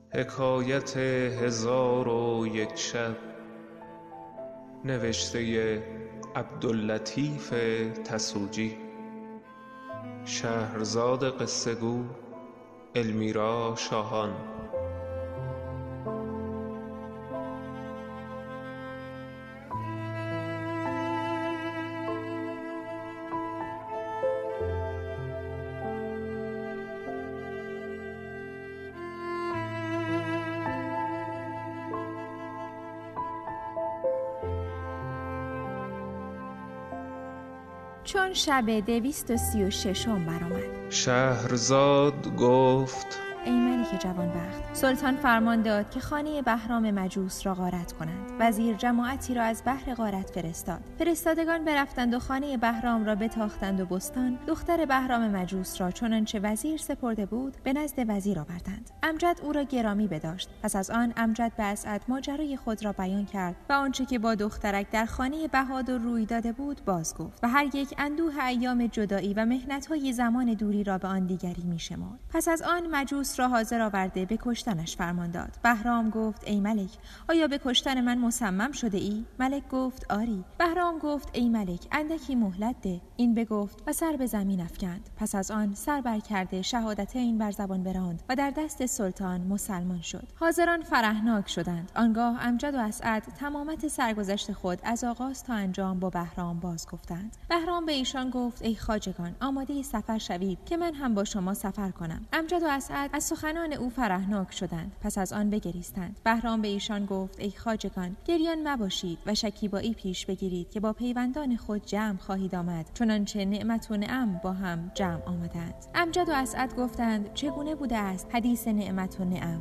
حکایت 1001 شب، نوشته عبداللطیف تسوجی. شهرزاد قصه گو المیرا شاهان. چون شب 236 برآمد، شهرزاد گفت: ای ملک جوانبخت، سلطان فرمان داد که خانه بهرام مجوس را غارت کنند. وزیر جماعتی را از بهر غارت فرستاد. فرستادگان برفتند و خانه بهرام را بتاختند و بستان دختر بهرام مجوس را چنانچه وزیر سپرده بود به نزد وزیر آوردند. امجد او را گرامی بداشت. پس از آن امجد به اسعد ماجرای خود را بیان کرد و آنچه که با دخترک در خانه بهادر روی داده بود باز گفت و هر یک اندوه ایام جدایی و محنت‌های زمان دوری را به آن دیگری می‌شمرد. پس از آن مجوس را حاضر آورده به کشتنش فرمان داد. بهرام گفت: ای ملک، آیا به کشتن من مصمم شده ای؟ ملک گفت: آری. بهرام گفت: ای ملک، اندکی مهلت ده. این بگفت و سر به زمین افکند. پس از آن سر بر کرده شهادتین بر زبان براند و در دست سلطان مسلمان شد. حاضران فرحناک شدند. آنگاه امجد و اسعد تمامت سرگذشت خود از آغاز تا انجام با بهرام باز گفتند. بهرام به ایشان گفت: ای خواجگان، آماده سفر شوید که من هم با شما سفر کنم. امجد و اسعد از سخنان او فرحناک شدند. پس از آن بگریستند. بهرام به ایشان گفت: ای خواجگان، گریان مباشید و شکیبایی پیش بگیرید که با پیوندان خود جمع خواهید آمد، چنانچه نعمت و نعم با هم جمع آمدند. امجد و اسعد گفتند: چگونه بوده است حدیث نعمت و نعم؟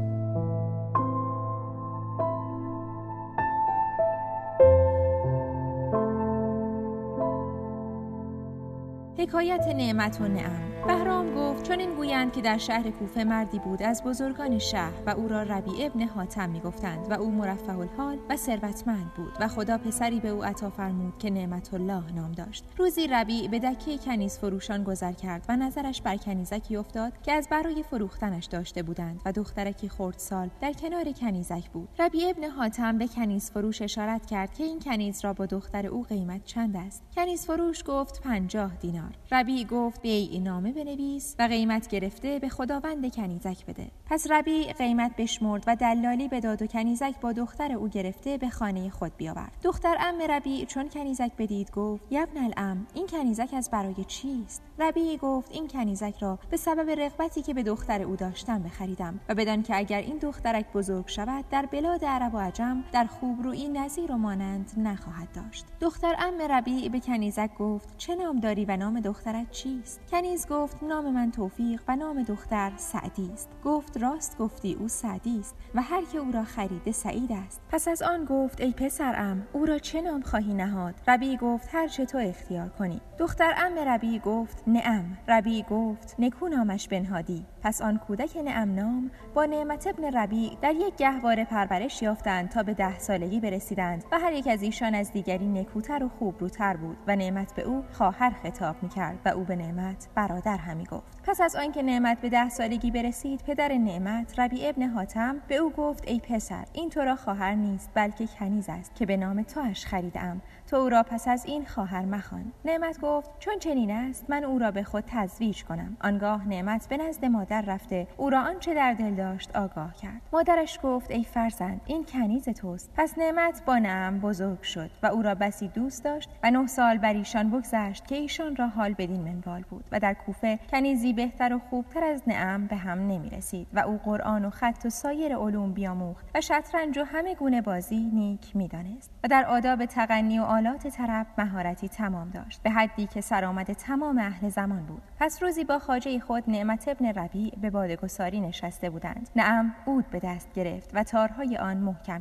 حکایت نعمت و نعم. بهرام گفت: چون این گویند که در شهر کوفه مردی بود از بزرگان شهر و او را ربیع ابن حاتم میگفتند و او مرفه الحال و ثروتمند بود و خدا پسری به او عطا فرمود که نعمت الله نام داشت. روزی ربیع به دکه کنیز فروشان گذر کرد و نظرش بر کنیزکی افتاد که از برای فروختنش داشته بودند و دخترکی خردسال در کنار کنیزک بود. ربیع ابن حاتم به کنیز فروش اشارت کرد که این کنیز را با دختر او قیمت چند است. کنیز فروش گفت: 50 دینار. ربیع گفت: بیع نامه بنویس و قیمت گرفته به خداوند کنیزک بده. پس ربیع قیمت بشمرد و دلالی بداد و کنیزک با دختر او گرفته به خانه خود بیاورد. دختر عم ربیع چون کنیزک بدید گفت: یبن العم، این کنیزک از برای چیست؟ ربیع گفت: این کنیزک را به سبب رغبتی که به دختر او داشتم بخریدم و بدان که اگر این دخترک بزرگ شود در بلاد عرب و عجم در خوبرویی نظیر و مانند نخواهد داشت. دختر عم ربیع به کنیزک گفت: چه نام داری و نام دخترت چیست؟ کنیز گفت: نام من توفیق و نام دختر سعدی است. گفت: راست گفتی، او سعدی است و هر که او را خریده سعید است. پس از آن گفت: ای پسرعم، او را چه نام خواهی نهاد؟ ربیع گفت: هر چه تو اختیار کنی. دختر عم ربیع گفت: نعم. ربیع گفت: نکو نامش بنهادی. پس آن کودک نعم نام با نعمت ابن ربیع در یک گهواره پرورش یافتند تا به 10 سالگی برسیدند و هر یک از ایشان از دیگری نکوتر و خوبروتر بود و نعمت به او خواهر خطاب می‌کرد و او به نعمت برادر همی گفت. پس از آنکه نعمت به 10 سالگی برسید، پدر نعمت ربیع ابن حاتم به او گفت: ای پسر، این تو را خواهر نیست بلکه کنیز است که به نام توش خریدم، تو او را پس از این خواهر مخوان. نعمت گفت: چون چنین است من او را به خود تزویج کنم. آنگاه نعمت به نزد مادر رفته او را آنچه در دل داشت آگاه کرد. مادرش گفت: ای فرزند، این کنیز توست. پس نعمت با نعم بزرگ شد و او را بسی دوست داشت و 9 سال بر ایشان بگذشت که ایشان را حال بدین منوال بود و در کوفه کنیزی بهتر و خوبتر از نعم به هم نمی رسید و او قرآن و خط و سایر علوم بیاموخت و شطرنج و همه گونه بازی نیک می دانست و در آداب تغنی و آلات طرب مهارتی تمام داشت به حدی که سرآمد تمام اهل زمان بود. پس روزی با خواجه خود نعمت ابن ربیع به باده‌گساری نشسته بودند. نعم عود به دست گرفت و تارهای آن محکم کرد.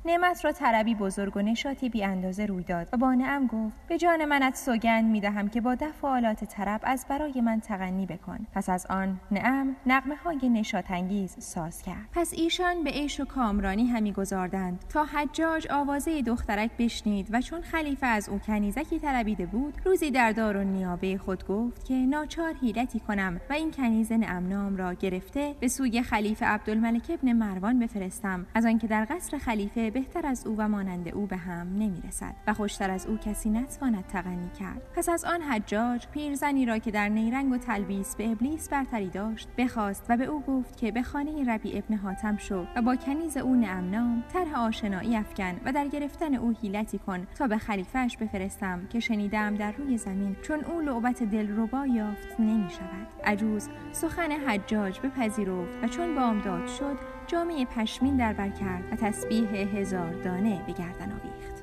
نعمت را طلبی بزرگ و نشاطی بی اندازه روی داد و با نعم گفت به جان منت سوگند می‌دهم که با دف و آلات طرب از برای من تغنی بکن. پس از آن نعم نغمه‌های نشاط‌انگیز ساز کرد. پس ایشان به عیش و کامرانی همی گذاردند تا حجاج آوازه دخترک بشنید و چون خلیفه از او کنیزکی طلبیده بود، روزی در دارالنیابه خود گفت که ناچار حیلتی کنم و این کنیز نعم نام را گرفته به سوی خلیفه عبدالملک ابن مروان بفرستم، از آنکه در قصر خلیفه بهتر از او و مانند او به هم نمیرسد و خوشتر از او کسی نتواند تغنی کرد. پس از آن حجاج پیرزنی را که در نیرنگ و تلبیس به ابلیس برتری داشت بخواست و به او گفت که به خانه ربیع ابن حاتم شو و با کنیز او نعم نام طرح آشنایی افکن و در گرفتن او حیلتی کن تا به خلیفه‌اش بفرستم که شنیدم در روی زمین چون او لعبت دلربا یافت نمی شود. عجوز سخن حجاج بپذیرفت و چون بامداد شد جامه پشمین در بر کرد و تسبیح 1000 دانه به گردن آویخت.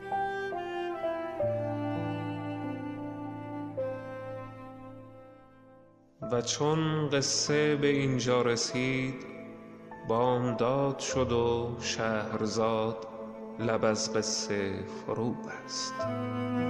و چون قصه به اینجا رسید بامداد شد و شهرزاد لب از قصه فرو بست.